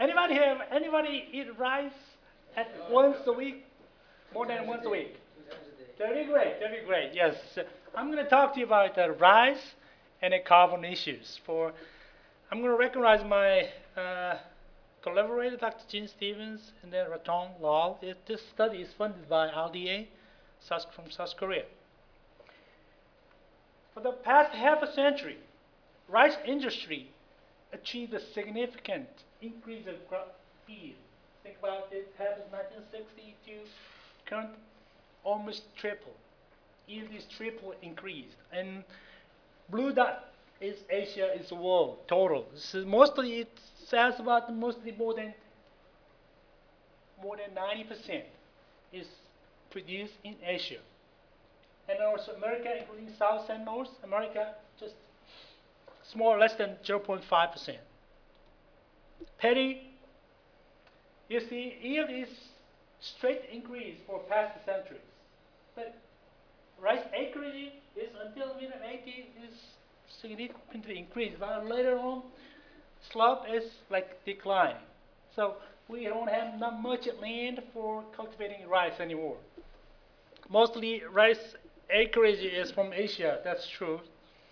Anybody eat rice at once a week? More than once a week? Very great, very great. Yes, I'm going to talk to you about rice and the carbon issues. I'm going to recognize my collaborator, Dr. Gene Stevens, and then Raton Lal. This study is funded by RDA from South Korea. For the past half a century, rice industry achieved a significant increase of crop yield. Think about it, happened 1960 to current, almost triple. Yield is triple increased. And blue dot is Asia, is the world total. So mostly it says about mostly more than 90% is produced in Asia. And also America, including South and North America, just small, less than 0.5%. Paddy, you see, yield is straight increase for past centuries. But rice acreage is until mid-80s is significantly increased. But later on, slope is like declining. So we don't have not much land for cultivating rice anymore. Mostly rice acreage is from Asia, that's true.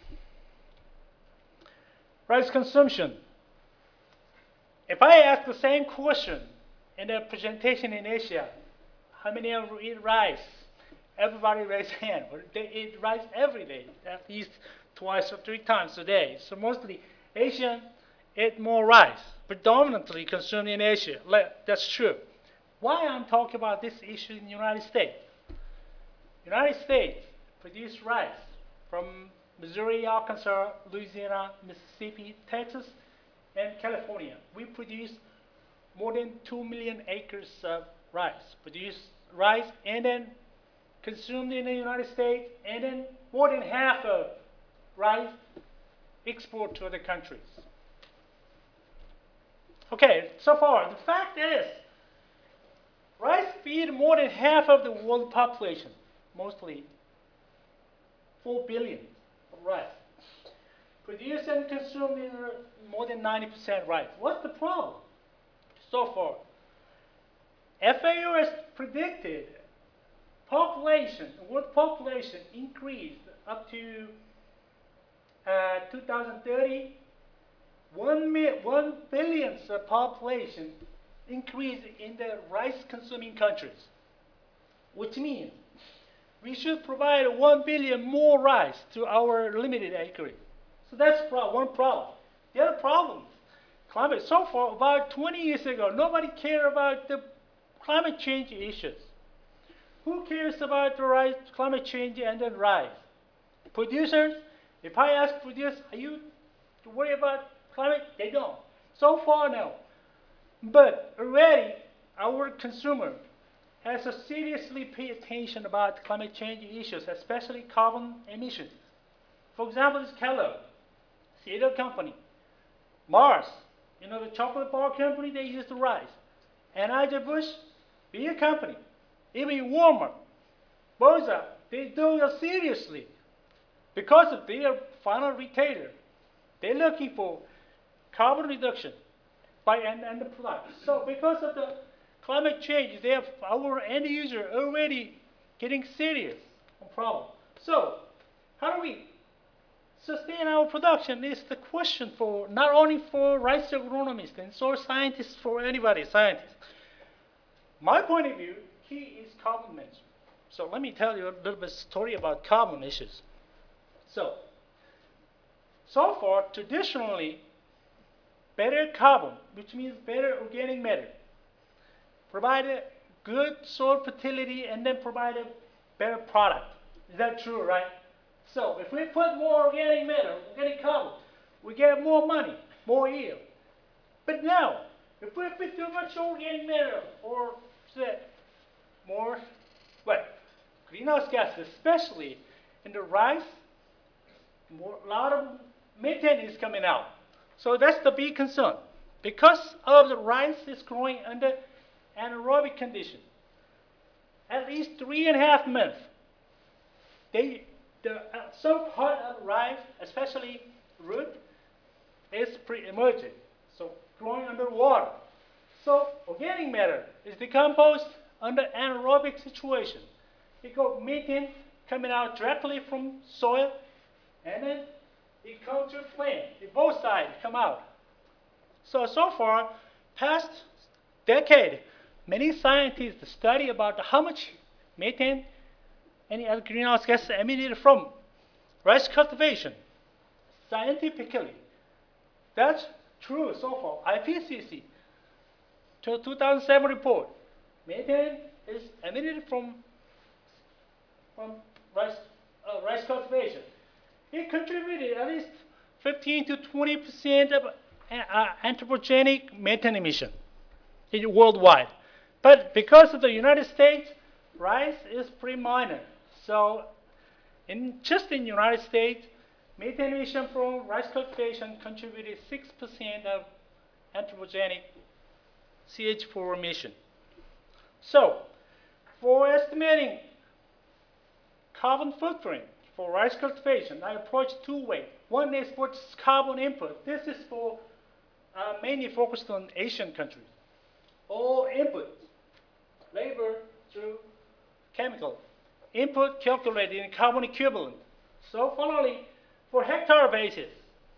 Rice consumption. If I ask the same question in a presentation in Asia, how many of you eat rice? Everybody raise hand. They eat rice every day, at least twice or three times a day. So mostly Asian eat more rice, predominantly consumed in Asia. That's true. Why I'm talking about this issue in the United States? United States produce rice from Missouri, Arkansas, Louisiana, Mississippi, Texas, and California. We produce more than 2 million acres of rice. Produce rice and then consumed in the United States, and then more than half of rice export to other countries. Okay, so far, the fact is, rice feed more than half of the world population, mostly 4 billion of rice. Produced and consumed in more than 90% rice. What's the problem? So far, FAO has predicted world population increased up to 2030, 1 billion population increase in the rice-consuming countries, which means we should provide 1 billion more rice to our limited acreage. So that's one problem. The other problem is climate. So far, about 20 years ago, nobody cared about the climate change issues. Who cares about the climate change and then rice? Producers, if I ask producers, are you worried about climate? They don't. So far, no. But already, our consumer has to seriously pay attention about climate change issues, especially carbon emissions. For example, this Kellogg, cereal company. Mars, the chocolate bar company, they use the rice. Anheuser-Busch, beer company. Even Walmart, Boza, they do it seriously. Because of their final retailer, they're looking for carbon reduction and the product. So because of the climate change, our end user already getting serious problem. So how do we sustain our production is the question for not only for rice agronomists and soil scientists, for anybody, scientists. My point of view, key is carbon management. So let me tell you a little bit story about carbon issues. So far, traditionally, better carbon, which means better organic matter, provided good soil fertility and then provided better product. Is that true, right? So if we put more organic matter, organic carbon, we get more money, more yield. But now, if we put too much organic matter or more greenhouse gases, especially in the rice, a lot of methane is coming out. So that's the big concern. Because of the rice is growing under anaerobic conditions, at least 3.5 months, some part of rice, especially root, is pre-emergent, so growing under water. So organic matter is decomposed under anaerobic situation. It got methane coming out directly from soil, and then it comes to flame. Both sides come out. So far, past decade, many scientists study about how much methane and other greenhouse gases emitted from rice cultivation. Scientifically, that's true so far. IPCC, 2007 report, methane is emitted from rice cultivation. It contributed at least 15 to 20% of anthropogenic methane emission worldwide. But because of the United States, rice is pretty minor. So just in the United States, methane emission from rice cultivation contributed 6% of anthropogenic CH4 emission. So for estimating carbon footprint for rice cultivation, I approach two ways. One is for carbon input. This is for mainly focused on Asian countries. All inputs, labor through chemical, input calculated in carbon equivalent. So finally, for hectare basis,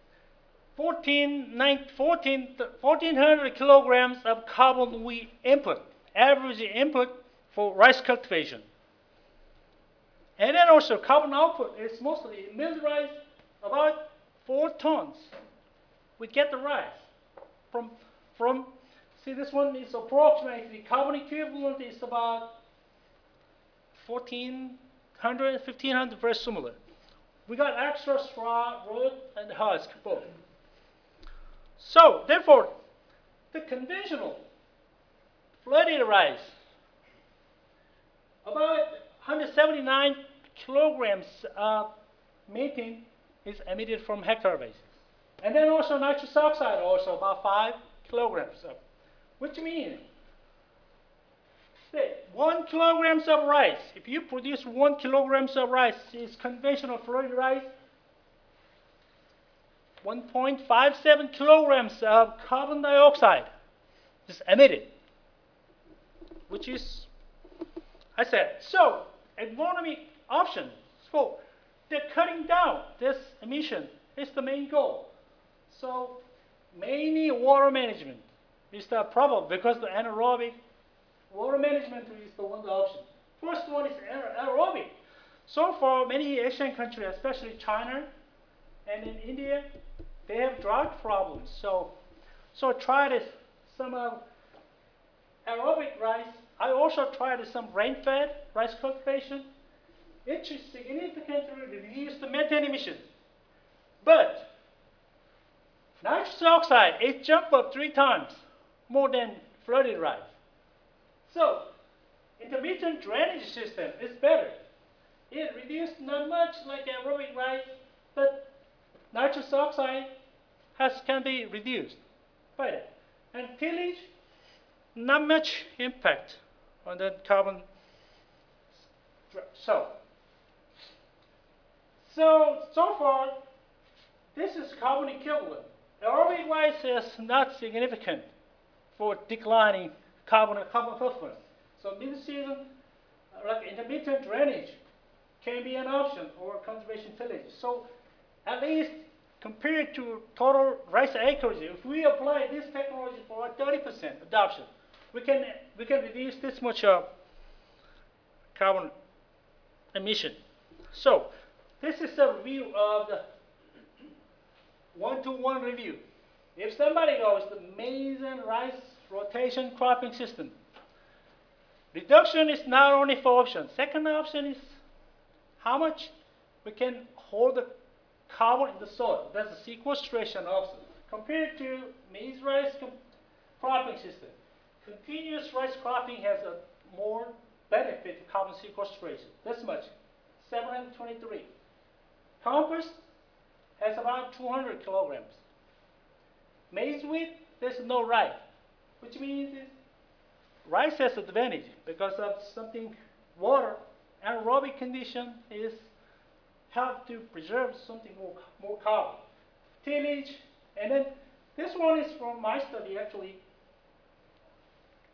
1,400 kilograms of carbon we input, average input for rice cultivation. And then also carbon output is mostly milled rice, about 4 tons. We get the rice from see this one is approximately, carbon equivalent is about 1,400, 1,500, very similar. We got extra straw, root, and husk both. So therefore, the conventional flooded rice, about 179 kilograms of methane is emitted from hectare basis. And then also nitrous oxide also about 5 kilograms of, which means say 1 kilograms of rice, if you produce 1 kilograms of rice, is conventional flooded rice, 1.57 kilograms of carbon dioxide is emitted, which is, I said, so agronomic option. So the cutting down this emission is the main goal. So mainly water management is the problem because the anaerobic water management is the one option. First one is aerobic. So far, many Asian countries, especially China and in India, they have drought problems. So tried some aerobic rice. I also tried some rain-fed rice cultivation. It significantly reduced the methane emission. But nitrous oxide, it jumped up 3 times more than flooded rice. So intermittent drainage system is better. It reduced not much like aerobic rice, but nitrous oxide can be reduced by that. And tillage, not much impact on the carbon. So far, this is carbon equivalent. Aerobic rice is not significant for declining carbon footprint. So mid-season, like intermittent drainage, can be an option, or conservation tillage. So at least compared to total rice acreage, if we apply this technology for 30% adoption, we can reduce this much carbon emission. So this is a review of the one-to-one review. If somebody goes the maize and rice rotation cropping system, reduction is not only for option. Second option is how much we can hold the carbon in the soil. That's a sequestration also. Compared to maize rice cropping system, continuous rice cropping has a more benefit to carbon sequestration. This much, 723. Compost has about 200 kilograms. Maize wheat, there's no rice, which means rice has advantage because of something water anaerobic condition is help to preserve something more carbon. Tillage, and then this one is from my study actually.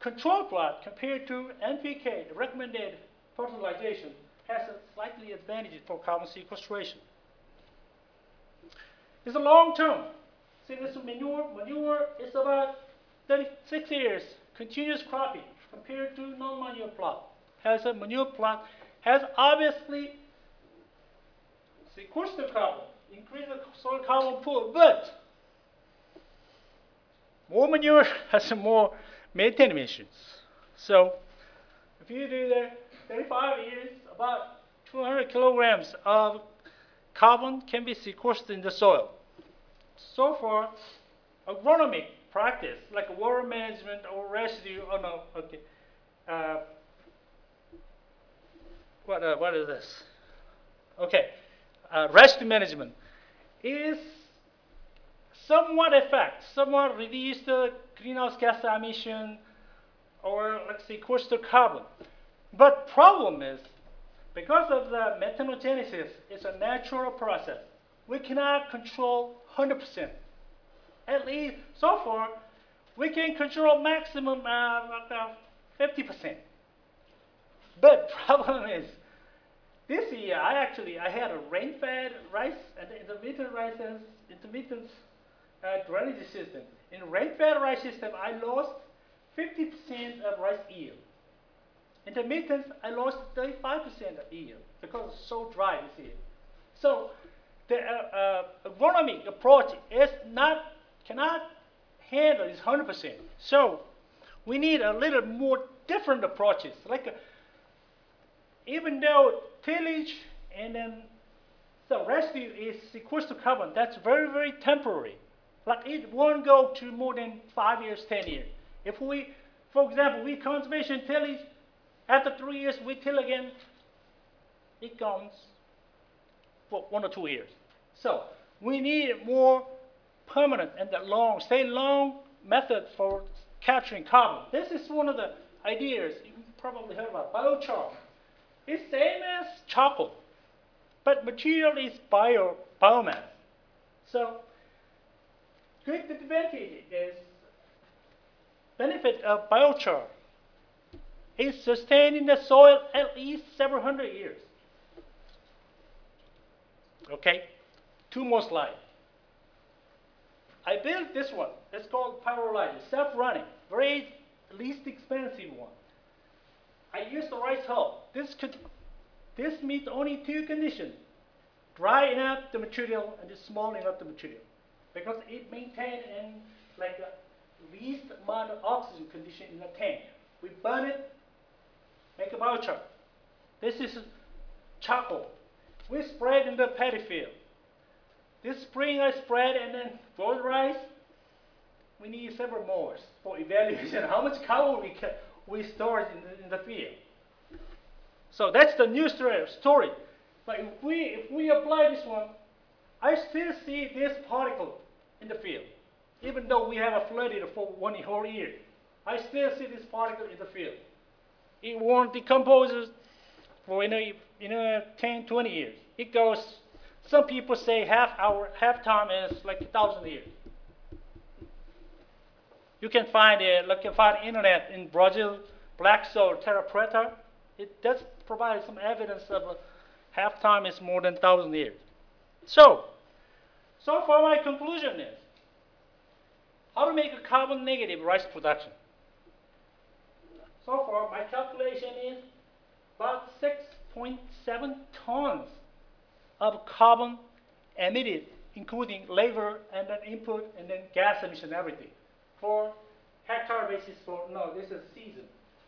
control plot compared to NPK, the recommended fertilization, has a slightly advantage for carbon sequestration. It's a long term. See, this manure is about 36 years, continuous cropping, compared to non-manure plot. Has a manure plot, has obviously sequestered carbon, increase the soil carbon pool, but more manure has more methane emissions. So if you do that 35 years, about 200 kilograms of carbon can be sequestered in the soil. So for agronomic practice, like water management or residue, oh no, okay. What is this? Okay, residue management is somewhat reduce the greenhouse gas emission or let's say sequester carbon. But problem is, because of the methanogenesis, it's a natural process. We cannot control 100%. At least so far, we can control maximum 50%. But problem is, this year I had a rain-fed rice and intermittent drainage system. In rain-fed rice system, I lost 50% of rice yield. Intermittent, I lost 35% of yield because it's so dry this year. So the agronomic approach cannot handle this 100%. So we need a little more different approaches. Even though tillage and then the residue is sequestered carbon, that's very, very temporary. Like it won't go to more than 5 years, 10 years. If we, for example, we conservation tillage, after 3 years we till again, it comes for 1 or 2 years. So we need more permanent and the stay long method for capturing carbon. This is one of the ideas you probably heard about, biochar. It's same as charcoal, but material is biomass. So great advantage is benefit of biochar is sustained in the soil at least several hundred years. Okay, 2 more slides. I built this one. It's called Pyrolyzer, self-running, very least expensive one. I used the rice hull. This meets only 2 conditions: drying up the material and just smalling up the material, because it maintains in like the least amount of oxygen condition in the tank. We burn it, make a biochar. This is charcoal. We spread in the paddy field. This spring I spread and then grow the rice. We need several more for evaluation. How much carbon we store in the field. So that's the new story. But if we apply this one, I still see this particle in the field. Even though we have flooded for 1 whole year, I still see this particle in the field. It won't decompose for 10, 20 years. It goes, some people say half time is like 1,000 years. You can find it, internet in Brazil, black soil, terra preta. It does provide some evidence of half time is more than 1,000 years. So far my conclusion is, how to make a carbon negative rice production. So far my calculation is about 6.7 tons of carbon emitted, including labor and then input and then gas emission, everything, for hectare basis this is season.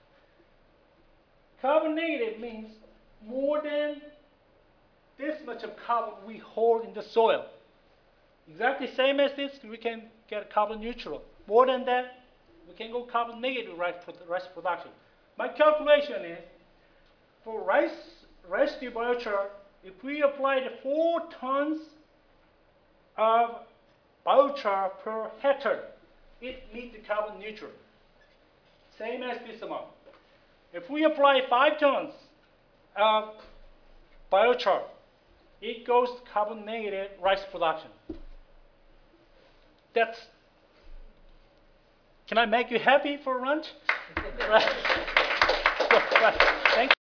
Carbon negative means more than this much of carbon we hold in the soil. Exactly same as this, we can get carbon neutral. More than that, we can go carbon negative rice production. My calculation is, for rice residue biochar, if we applied 4 tons of biochar per hectare, it meets the carbon neutral. Same as this amount. If we apply 5 tons of biochar, it goes to carbon negative rice production. Can I make you happy for lunch? Right. So, right. Thank